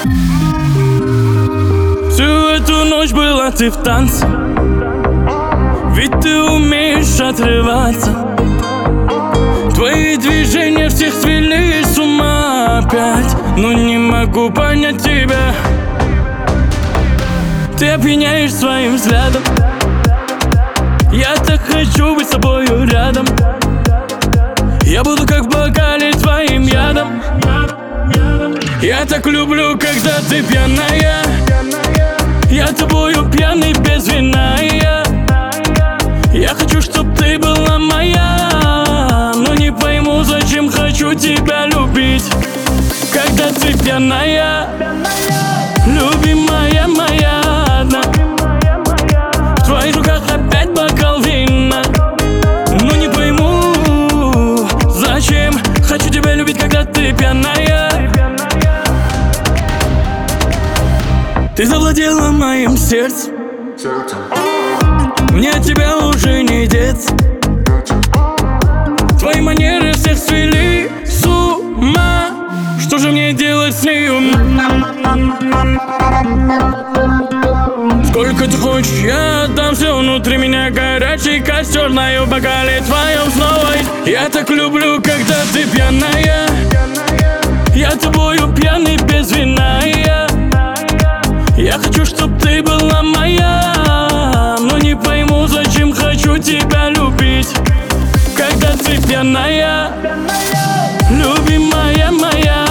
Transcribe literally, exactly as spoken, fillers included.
Всю эту ночь была ты в танце, ведь ты умеешь отрываться. Твои движения всех свели с ума опять, но не могу понять тебя. Ты опьяняешь своим взглядом, я так хочу быть с тобою рядом. Я буду как в бокале твоим ядом. Я так люблю, когда ты пьяная. Я тобою пьяный без вина. Я, я хочу, чтоб ты была моя, но не пойму, зачем хочу тебя любить, когда ты пьяная. Любимая моя одна, в твоих руках опять бокал вина. Но не пойму, зачем хочу тебя любить, когда ты пьяная. Ты завладела моим сердцем, мне от тебя уже не деться. Твои манеры всех свели с ума. Что же мне делать с нею? Сколько ты хочешь, я отдам все. Внутри меня горячий костер, знаю, в бокале твоем снова. Я так люблю, когда ты пьяная. Я тобою пьяный без вина. Я, я хочу, чтоб ты была моя, но не пойму, зачем хочу тебя любить, когда ты пьяная. Любимая моя.